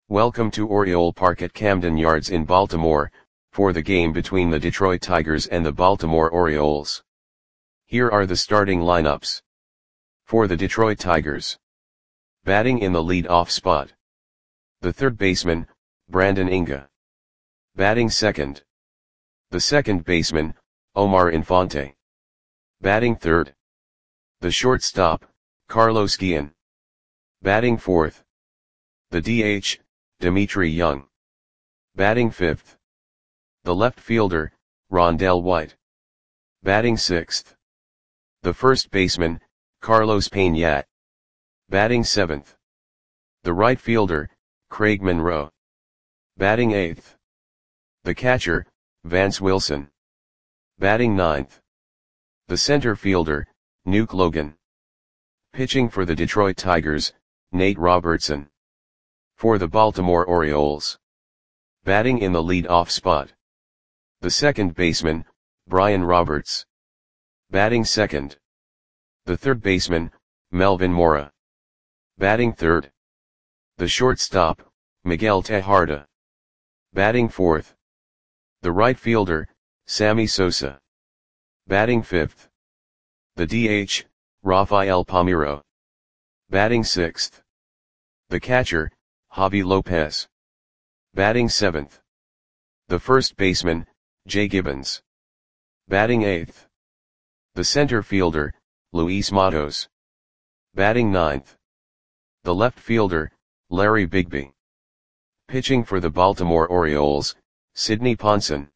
Welcome to Oriole Park at Camden Yards in Baltimore, for the game between the Detroit Tigers and the Baltimore Orioles. Here are the starting lineups. For the Detroit Tigers. Batting in the lead-off spot. The third baseman, Brandon Inge. Batting second. The second baseman, Omar Infante. Batting third. The shortstop, Carlos Guillen. Batting fourth. The DH, Dmitri Young. Batting fifth. The left fielder, Rondell White. Batting sixth. The first baseman, Carlos Pena. Batting seventh. The right fielder, Craig Monroe. Batting eighth. The catcher, Vance Wilson. Batting ninth. The center fielder, Nuke Logan. Pitching for the Detroit Tigers, Nate Robertson. For the Baltimore Orioles. Batting in the lead-off spot. The second baseman, Brian Roberts. Batting second. The third baseman, Melvin Mora. Batting third. The shortstop, Miguel Tejada. Batting fourth. The right fielder, Sammy Sosa. Batting fifth. The DH, Rafael Palmeiro. Batting sixth. The catcher, Javi Lopez. Batting seventh. The first baseman, Jay Gibbons. Batting eighth. The center fielder, Luis Matos. Batting ninth. The left fielder, Larry Bigby. Pitching for the Baltimore Orioles, Sidney Ponson.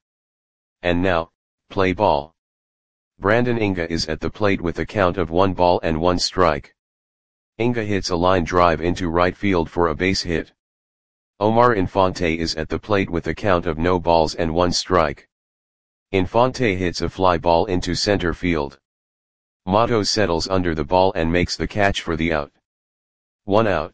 And now, play ball. Brandon Inge is at the plate with a count of 1 ball and 1 strike. Inge hits a line drive into right field for a base hit. Omar Infante is at the plate with a count of no balls and 1 strike. Infante hits a fly ball into center field. Matos settles under the ball and makes the catch for the out. 1 out.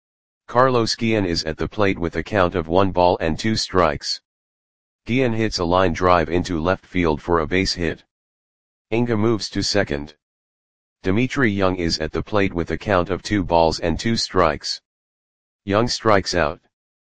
Carlos Guillen is at the plate with a count of 1 ball and 2 strikes. Guillen hits a line drive into left field for a base hit. Inge moves to second. Dmitri Young is at the plate with a count of 2 balls and 2 strikes. Young strikes out.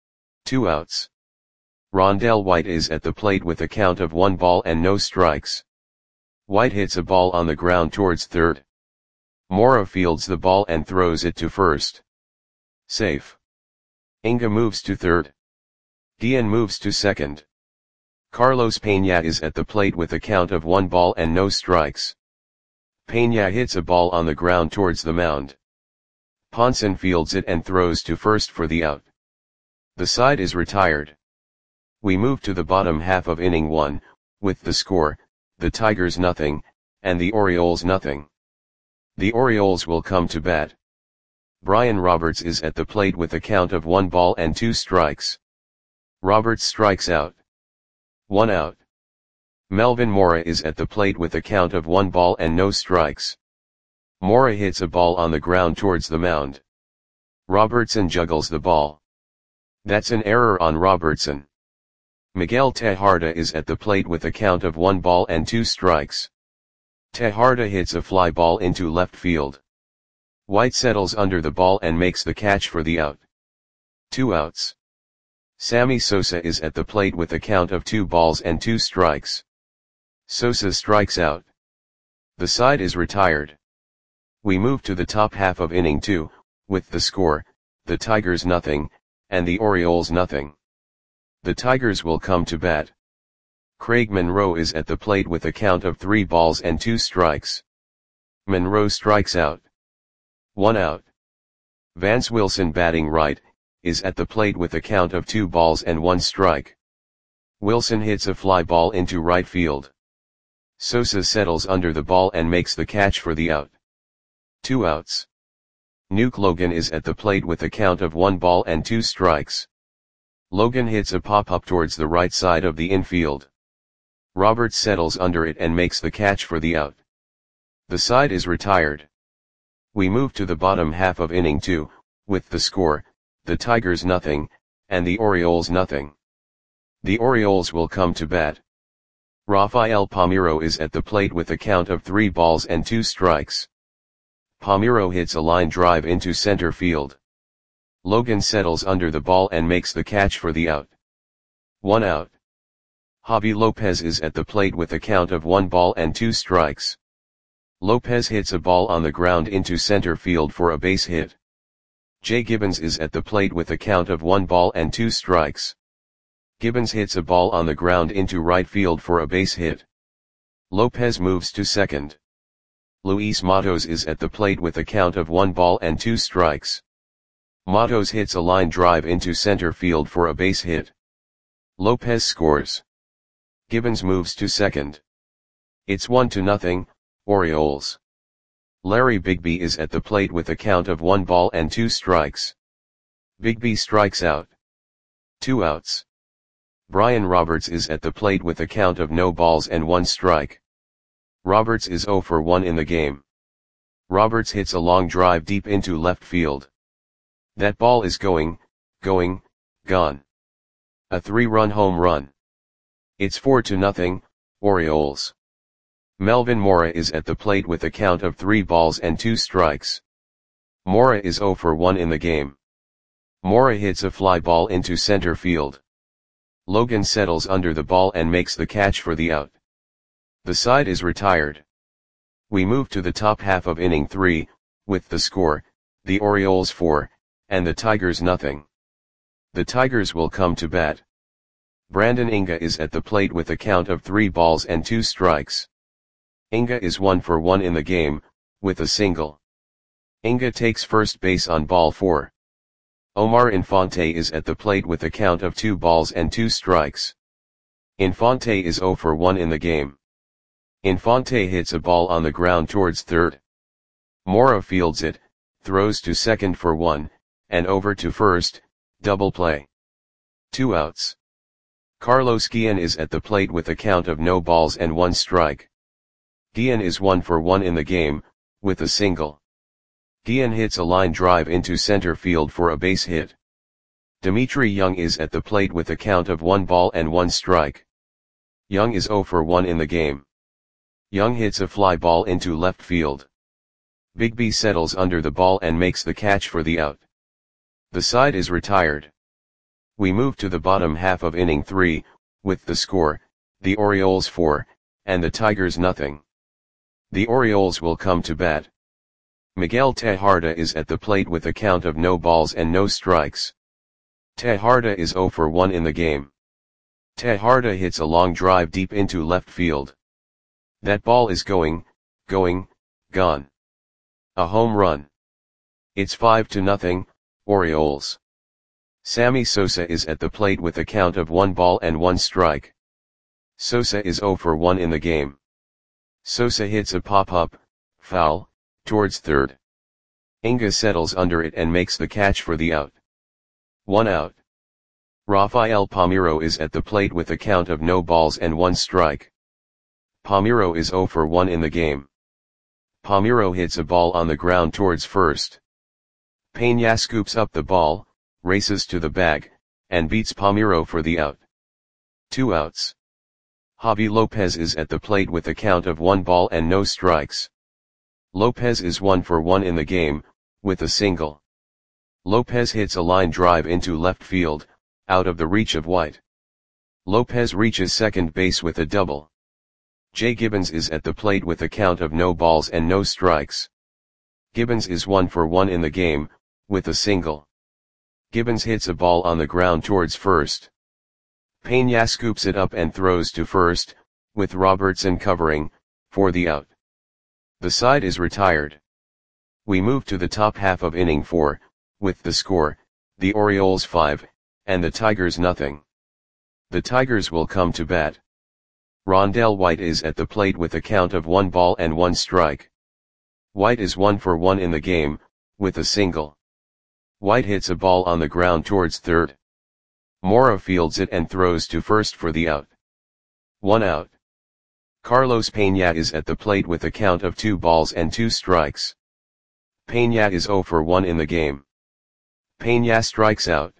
2 outs. Rondell White is at the plate with a count of 1 ball and no strikes. White hits a ball on the ground towards third. Mora fields the ball and throws it to first. Safe. Inge moves to third. Guillen moves to second. Carlos Pena is at the plate with a count of 1 ball and no strikes. Pena hits a ball on the ground towards the mound. Ponson fields it and throws to first for the out. The side is retired. We move to the bottom half of inning 1, with the score, the Tigers nothing, and the Orioles nothing. The Orioles will come to bat. Brian Roberts is at the plate with a count of 1 ball and 2 strikes. Roberts strikes out. 1 out. Melvin Mora is at the plate with a count of 1 ball and no strikes. Mora hits a ball on the ground towards the mound. Robertson juggles the ball. That's an error on Robertson. Miguel Tejada is at the plate with a count of 1 ball and 2 strikes. Tejada hits a fly ball into left field. White settles under the ball and makes the catch for the out. 2 outs. Sammy Sosa is at the plate with a count of 2 balls and 2 strikes. Sosa strikes out. The side is retired. We move to the top half of inning 2, with the score, the Tigers nothing, and the Orioles nothing. The Tigers will come to bat. Craig Monroe is at the plate with a count of 3 balls and 2 strikes. Monroe strikes out. 1 out. Vance Wilson batting right, is at the plate with a count of 2 balls and 1 strike. Wilson hits a fly ball into right field. Sosa settles under the ball and makes the catch for the out. 2 outs. Nuke Logan is at the plate with a count of 1 ball and 2 strikes. Logan hits a pop-up towards the right side of the infield. Roberts settles under it and makes the catch for the out. The side is retired. We move to the bottom half of inning 2, with the score, the Tigers nothing, and the Orioles nothing. The Orioles will come to bat. Rafael Palmeiro is at the plate with a count of 3 balls and 2 strikes. Palmeiro hits a line drive into center field. Logan settles under the ball and makes the catch for the out. 1 out. Javi Lopez is at the plate with a count of 1 ball and 2 strikes. Lopez hits a ball on the ground into center field for a base hit. Jay Gibbons is at the plate with a count of 1 ball and 2 strikes. Gibbons hits a ball on the ground into right field for a base hit. Lopez moves to second. Luis Matos is at the plate with a count of 1 ball and 2 strikes. Matos hits a line drive into center field for a base hit. Lopez scores. Gibbons moves to second. It's 1-0, Orioles. Larry Bigby is at the plate with a count of 1 ball and 2 strikes. Bigby strikes out. 2 outs. Brian Roberts is at the plate with a count of no balls and 1 strike. Roberts is 0 for 1 in the game. Roberts hits a long drive deep into left field. That ball is going, gone. A 3-run home run. It's 4-0, Orioles. Melvin Mora is at the plate with a count of 3 balls and 2 strikes. Mora is 0 for 1 in the game. Mora hits a fly ball into center field. Logan settles under the ball and makes the catch for the out. The side is retired. We move to the top half of inning 3, with the score, the Orioles 4, and the Tigers nothing. The Tigers will come to bat. Brandon Inga is at the plate with a count of 3 balls and 2 strikes. Inga is 1 for 1 in the game, with a single. Inga takes first base on ball 4. Omar Infante is at the plate with a count of 2 balls and 2 strikes. Infante is 0 for 1 in the game. Infante hits a ball on the ground towards third. Mora fields it, throws to second for 1, and over to first, double play. 2 outs. Carlos Guillen is at the plate with a count of no balls and 1 strike. Guillen is 1 for 1 in the game, with a single. Guillen hits a line drive into center field for a base hit. Dimitri Young is at the plate with a count of 1 ball and 1 strike. Young is 0 for 1 in the game. Young hits a fly ball into left field. Bigby settles under the ball and makes the catch for the out. The side is retired. We move to the bottom half of inning 3, with the score, the Orioles 4, and the Tigers nothing. The Orioles will come to bat. Miguel Tejada is at the plate with a count of no balls and no strikes. Tejada is 0 for 1 in the game. Tejada hits a long drive deep into left field. That ball is going, gone. A home run. It's 5-0, Orioles. Sammy Sosa is at the plate with a count of 1 ball and 1 strike. Sosa is 0 for 1 in the game. Sosa hits a pop-up, foul, towards third. Inga settles under it and makes the catch for the out. 1 out. Rafael Palmeiro is at the plate with a count of no balls and 1 strike. Palmeiro is 0 for 1 in the game. Palmeiro hits a ball on the ground towards first. Peña scoops up the ball, races to the bag, and beats Palmeiro for the out. 2 outs. Javi Lopez is at the plate with a count of 1 ball and no strikes. Lopez is 1 for 1 in the game, with a single. Lopez hits a line drive into left field, out of the reach of White. Lopez reaches second base with a double. Jay Gibbons is at the plate with a count of no balls and no strikes. Gibbons is 1 for 1 in the game, with a single. Gibbons hits a ball on the ground towards first. Peña scoops it up and throws to first, with Robertson covering, for the out. The side is retired. We move to the top half of inning 4, with the score, the Orioles 5, and the Tigers nothing. The Tigers will come to bat. Rondell White is at the plate with a count of 1 ball and 1 strike. White is 1 for 1 in the game, with a single. White hits a ball on the ground towards third. Mora fields it and throws to first for the out. 1 out. Carlos Peña is at the plate with a count of 2 balls and 2 strikes. Peña is 0 for 1 in the game. Peña strikes out.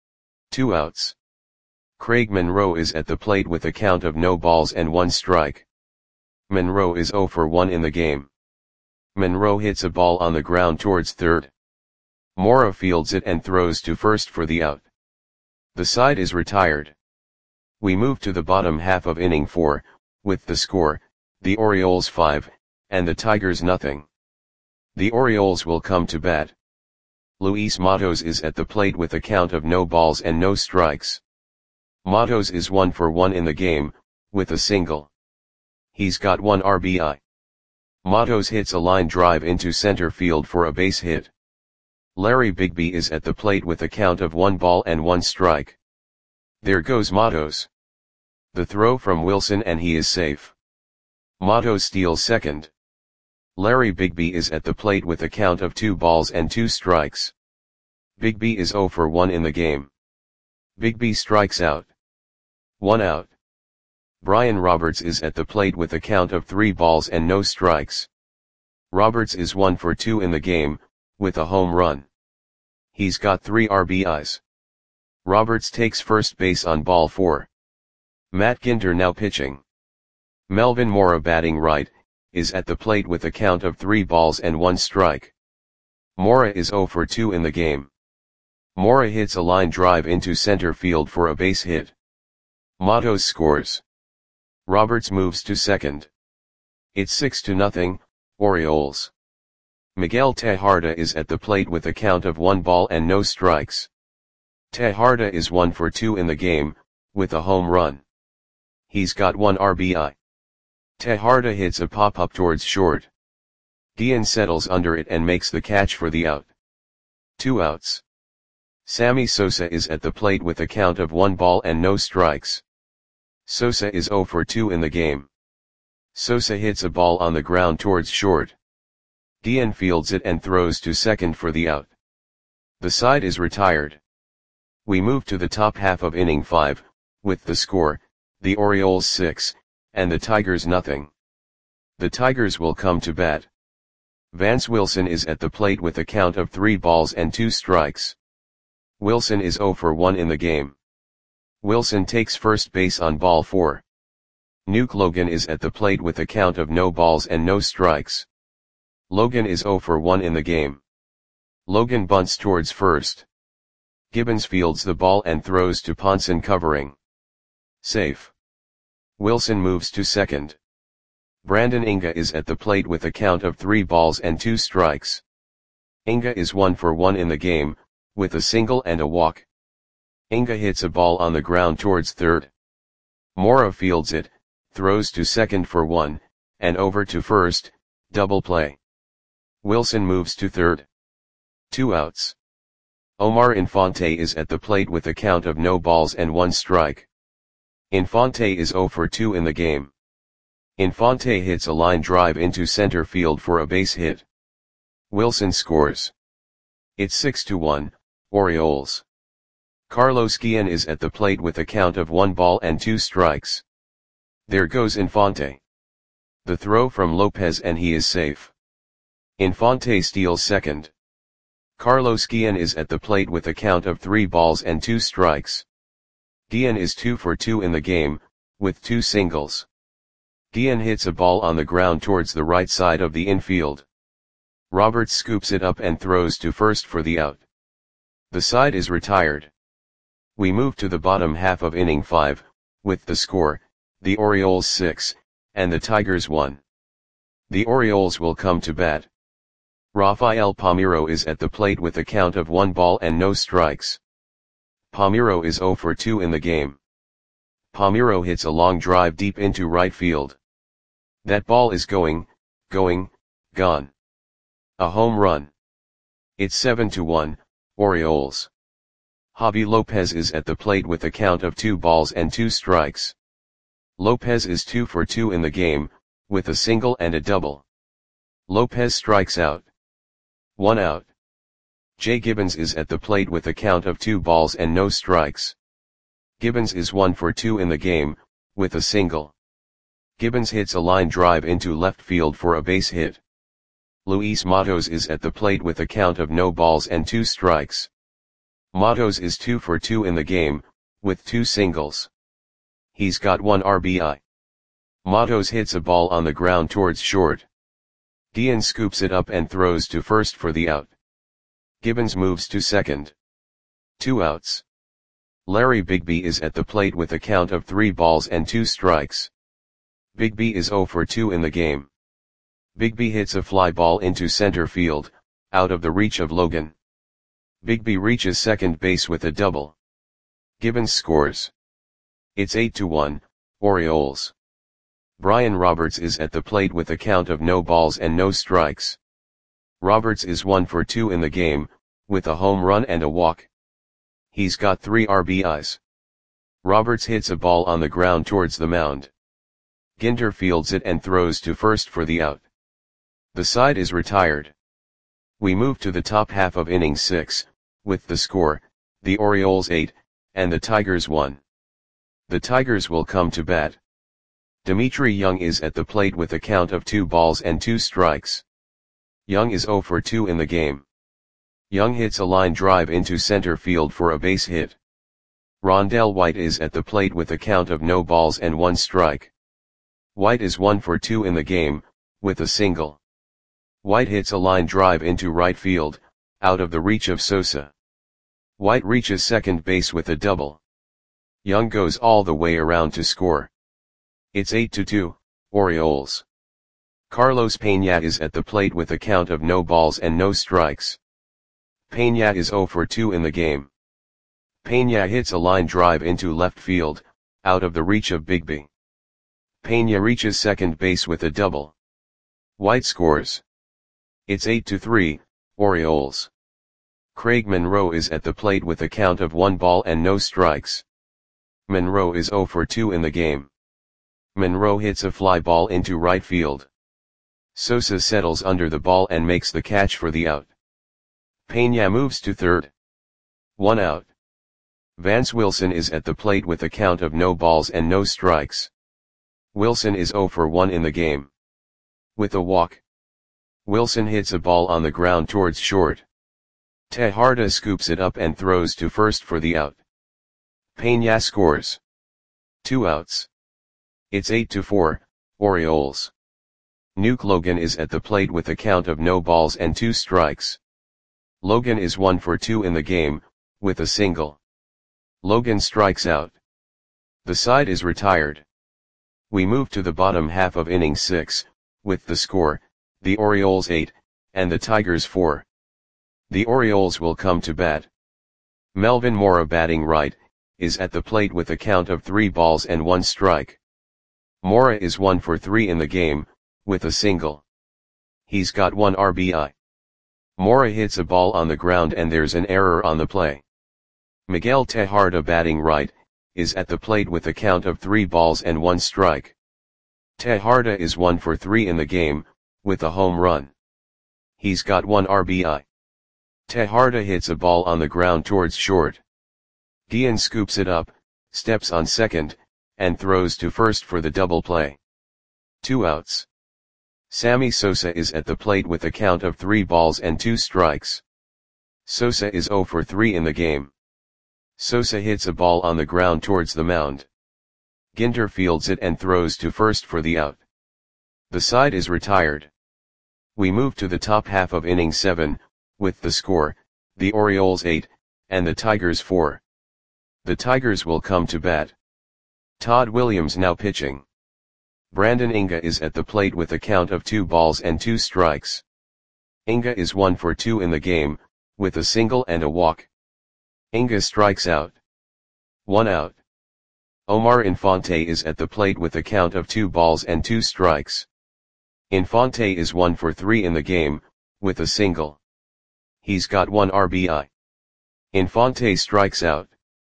2 outs. Craig Monroe is at the plate with a count of no balls and 1 strike. Monroe is 0 for 1 in the game. Monroe hits a ball on the ground towards third. Mora fields it and throws to first for the out. The side is retired. We move to the bottom half of inning 4, with the score, the Orioles 5, and the Tigers nothing. The Orioles will come to bat. Luis Matos is at the plate with a count of no balls and no strikes. Matos is 1 for 1 in the game, with a single. He's got 1 RBI. Matos hits a line drive into center field for a base hit. Larry Bigby is at the plate with a count of 1 ball and 1 strike. There goes Matos. The throw from Wilson and he is safe. Matos steals second. Larry Bigby is at the plate with a count of 2 balls and 2 strikes. Bigby is 0 for 1 in the game. Bigby strikes out. 1 out. Brian Roberts is at the plate with a count of 3 balls and no strikes. Roberts is 1 for 2 in the game, with a home run. He's got 3 RBIs. Roberts takes first base on ball 4. Matt Ginter now pitching. Melvin Mora batting right, is at the plate with a count of 3 balls and 1 strike. Mora is 0 for 2 in the game. Mora hits a line drive into center field for a base hit. Matos scores. Roberts moves to second. It's 6-0, Orioles. Miguel Tejada is at the plate with a count of 1 ball and no strikes. Tejada is 1 for 2 in the game, with a home run. He's got 1 RBI. Tejada hits a pop-up towards short. Guillen settles under it and makes the catch for the out. 2 outs. Sammy Sosa is at the plate with a count of 1 ball and no strikes. Sosa is 0 for 2 in the game. Sosa hits a ball on the ground towards short. Guillen fields it and throws to second for the out. The side is retired. We move to the top half of inning 5, with the score, the Orioles 6, and the Tigers nothing. The Tigers will come to bat. Vance Wilson is at the plate with a count of 3 balls and 2 strikes. Wilson is 0 for 1 in the game. Wilson takes first base on ball 4. Nuke Logan is at the plate with a count of no balls and no strikes. Logan is 0 for 1 in the game. Logan bunts towards first. Gibbons fields the ball and throws to Ponson covering. Safe. Wilson moves to second. Brandon Inga is at the plate with a count of 3 balls and 2 strikes. Inga is 1 for 1 in the game, with a single and a walk. Inga hits a ball on the ground towards third. Mora fields it, throws to second for 1, and over to first, double play. Wilson moves to third. 2 outs. Omar Infante is at the plate with a count of no balls and 1 strike. Infante is 0 for 2 in the game. Infante hits a line drive into center field for a base hit. Wilson scores. It's 6-1, Orioles. Carlos Guillen is at the plate with a count of 1 ball and 2 strikes. There goes Infante. The throw from Lopez and he is safe. Infante steals second. Carlos Guillen is at the plate with a count of 3 balls and 2 strikes. Guillen is 2 for 2 in the game, with 2 singles. Guillen hits a ball on the ground towards the right side of the infield. Roberts scoops it up and throws to first for the out. The side is retired. We move to the bottom half of inning 5, with the score, the Orioles 6, and the Tigers 1. The Orioles will come to bat. Rafael Palmeiro is at the plate with a count of 1 ball and no strikes. Palmeiro is 0 for 2 in the game. Palmeiro hits a long drive deep into right field. That ball is gone. A home run. It's 7-1, Orioles. Javi Lopez is at the plate with a count of 2 balls and 2 strikes. Lopez is 2 for 2 in the game, with a single and a double. Lopez strikes out. 1 out. Jay Gibbons is at the plate with a count of 2 balls and no strikes. Gibbons is 1 for 2 in the game, with a single. Gibbons hits a line drive into left field for a base hit. Luis Matos is at the plate with a count of no balls and 2 strikes. Matos is 2 for 2 in the game, with 2 singles. He's got 1 RBI. Matos hits a ball on the ground towards short. Guillen scoops it up and throws to first for the out. Gibbons moves to second. 2 outs. Larry Bigby is at the plate with a count of 3 balls and 2 strikes. Bigby is 0 for 2 in the game. Bigby hits a fly ball into center field, out of the reach of Logan. Bigby reaches second base with a double. Gibbons scores. It's 8-1, Orioles. Brian Roberts is at the plate with a count of no balls and no strikes. Roberts is 1 for 2 in the game, with a home run and a walk. He's got 3 RBIs. Roberts hits a ball on the ground towards the mound. Ginter fields it and throws to first for the out. The side is retired. We move to the top half of inning 6, with the score, the Orioles 8, and the Tigers 1. The Tigers will come to bat. Dimitri Young is at the plate with a count of 2 balls and 2 strikes. Young is 0 for 2 in the game. Young hits a line drive into center field for a base hit. Rondell White is at the plate with a count of no balls and 1 strike. White is 1 for 2 in the game, with a single. White hits a line drive into right field, out of the reach of Sosa. White reaches second base with a double. Young goes all the way around to score. It's 8-2, Orioles. Carlos Peña is at the plate with a count of no balls and no strikes. Peña is 0 for 2 in the game. Peña hits a line drive into left field, out of the reach of Bigby. Peña reaches second base with a double. White scores. It's 8-3, Orioles. Craig Monroe is at the plate with a count of 1 ball and no strikes. Monroe is 0 for 2 in the game. Monroe hits a fly ball into right field. Sosa settles under the ball and makes the catch for the out. Peña moves to third. 1 out. Vance Wilson is at the plate with a count of no balls and no strikes. Wilson is 0 for 1 in the game. With a walk. Wilson hits a ball on the ground towards short. Tejada scoops it up and throws to first for the out. Peña scores. 2 outs. It's 8-4, Orioles. Nuke Logan is at the plate with a count of no balls and 2 strikes. Logan is 1 for 2 in the game, with a single. Logan strikes out. The side is retired. We move to the bottom half of inning 6, with the score, the Orioles 8, and the Tigers 4. The Orioles will come to bat. Melvin Mora, batting right, is at the plate with a count of 3 balls and 1 strike. Mora is 1 for 3 in the game, with a single. He's got 1 RBI. Mora hits a ball on the ground and there's an error on the play. Miguel Tejada, batting right, is at the plate with a count of 3 balls and 1 strike. Tejada is 1 for 3 in the game, with a home run. He's got 1 RBI. Tejada hits a ball on the ground towards short. Guillen scoops it up, steps on second, and throws to first for the double play. 2 outs. Sammy Sosa is at the plate with a count of 3 balls and 2 strikes. Sosa is 0 for 3 in the game. Sosa hits a ball on the ground towards the mound. Ginter fields it and throws to first for the out. The side is retired. We move to the top half of inning 7, with the score, the Orioles 8, and the Tigers 4. The Tigers will come to bat. Todd Williams now pitching. Brandon Inga is at the plate with a count of 2 balls and 2 strikes. Inga is 1 for 2 in the game, with a single and a walk. Inga strikes out. 1 out. Omar Infante is at the plate with a count of 2 balls and 2 strikes. Infante is 1 for 3 in the game, with a single. He's got 1 RBI. Infante strikes out.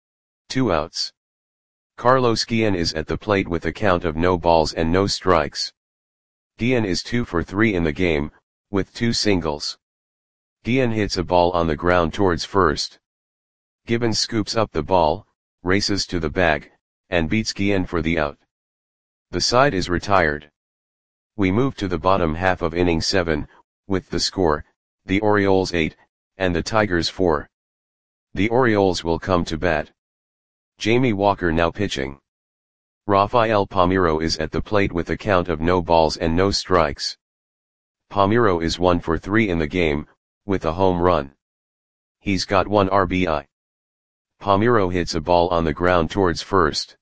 2 outs. Carlos Guillen is at the plate with a count of no balls and no strikes. Guillen is 2 for 3 in the game, with 2 singles. Guillen hits a ball on the ground towards first. Gibbons scoops up the ball, races to the bag, and beats Guillen for the out. The side is retired. We move to the bottom half of inning 7, with the score, the Orioles 8, and the Tigers 4. The Orioles will come to bat. Jamie Walker now pitching. Rafael Palmeiro is at the plate with a count of no balls and no strikes. Palmeiro is 1 for 3 in the game, with a home run. He's got 1 RBI. Palmeiro hits a ball on the ground towards first.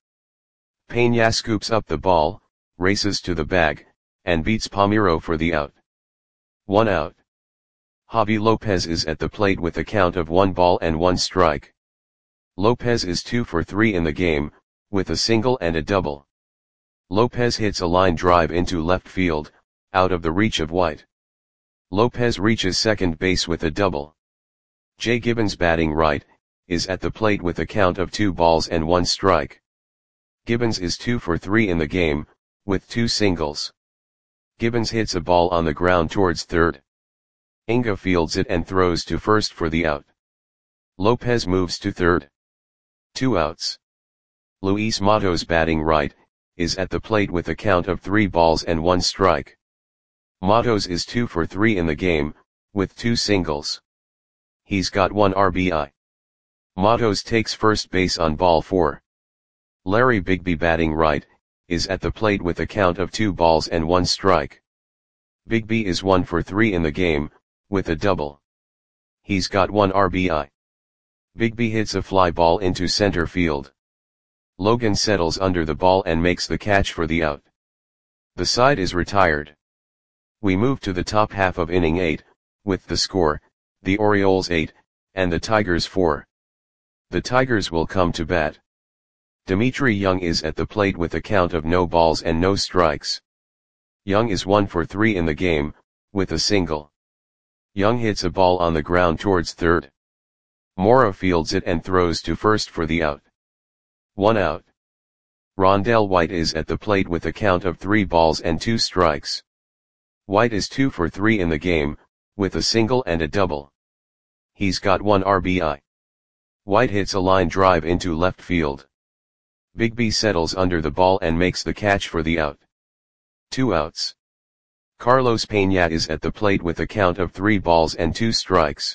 Peña scoops up the ball, races to the bag, and beats Palmeiro for the out. 1 out. Javi Lopez is at the plate with a count of 1 ball and 1 strike. Lopez is 2 for 3 in the game, with a single and a double. Lopez hits a line drive into left field, out of the reach of White. Lopez reaches second base with a double. Jay Gibbons, batting right, is at the plate with a count of 2 balls and 1 strike. Gibbons is 2 for 3 in the game, with 2 singles. Gibbons hits a ball on the ground towards third. Inga fields it and throws to first for the out. Lopez moves to third. 2 outs. Luis Matos, batting right, is at the plate with a count of 3 balls and 1 strike. Matos is 2 for 3 in the game, with 2 singles. He's got 1 RBI. Matos takes first base on ball 4. Larry Bigby, batting right, is at the plate with a count of 2 balls and 1 strike. Bigby is 1 for 3 in the game, with a double. He's got 1 RBI. Bigby hits a fly ball into center field. Logan settles under the ball and makes the catch for the out. The side is retired. We move to the top half of inning 8, with the score, the Orioles 8, and the Tigers 4. The Tigers will come to bat. Dimitri Young is at the plate with a count of no balls and no strikes. Young is 1 for 3 in the game, with a single. Young hits a ball on the ground towards third. Mora fields it and throws to first for the out. 1 out. Rondell White is at the plate with a count of 3 balls and 2 strikes. White is 2 for 3 in the game, with a single and a double. He's got 1 RBI. White hits a line drive into left field. Bigby settles under the ball and makes the catch for the out. 2 outs. Carlos Peña is at the plate with a count of 3 balls and 2 strikes.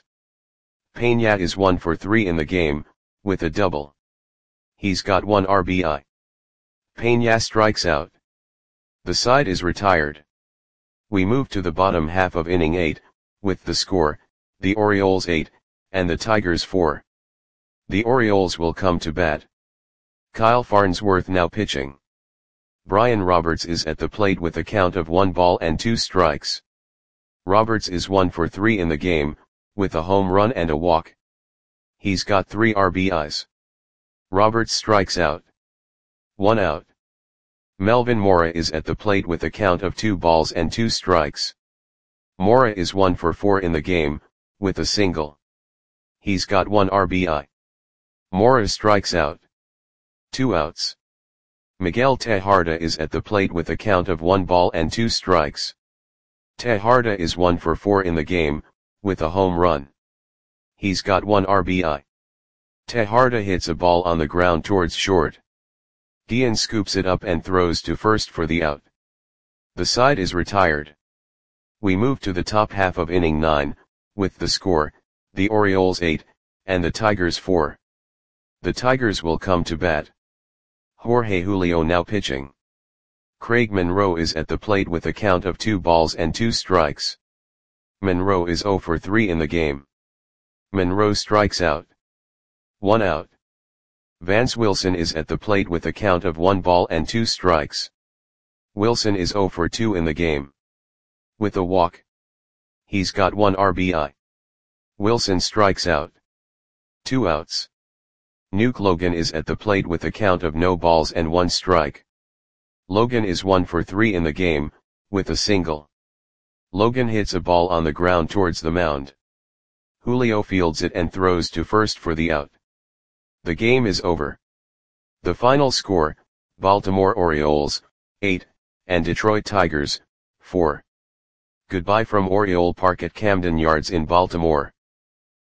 Peña is 1 for 3 in the game, with a double. He's got 1 RBI. Peña strikes out. The side is retired. We move to the bottom half of inning 8, with the score, the Orioles 8, and the Tigers 4. The Orioles will come to bat. Kyle Farnsworth now pitching. Brian Roberts is at the plate with a count of 1 ball and 2 strikes. Roberts is 1 for 3 in the game, with a home run and a walk. He's got 3 RBIs. Roberts strikes out. 1 out. Melvin Mora is at the plate with a count of 2 balls and 2 strikes. Mora is 1 for 4 in the game, with a single. He's got 1 RBI. Mora strikes out. 2 outs. Miguel Tejada is at the plate with a count of 1 ball and 2 strikes. Tejada is 1 for 4 in the game, with a home run. He's got 1 RBI. Tejada hits a ball on the ground towards short. Guillen scoops it up and throws to first for the out. The side is retired. We move to the top half of inning 9, with the score, the Orioles 8, and the Tigers 4. The Tigers will come to bat. Jorge Julio now pitching. Craig Monroe is at the plate with a count of 2 balls and 2 strikes. Monroe is 0 for 3 in the game. Monroe strikes out. 1 out. Vance Wilson is at the plate with a count of 1 ball and 2 strikes. Wilson is 0 for 2 in the game. With a walk. He's got 1 RBI. Wilson strikes out. 2 outs. Nuke Logan is at the plate with a count of no balls and 1 strike. Logan is 1 for 3 in the game, with a single. Logan hits a ball on the ground towards the mound. Julio fields it and throws to first for the out. The game is over. The final score, Baltimore Orioles, 8, and Detroit Tigers, 4. Goodbye from Oriole Park at Camden Yards in Baltimore.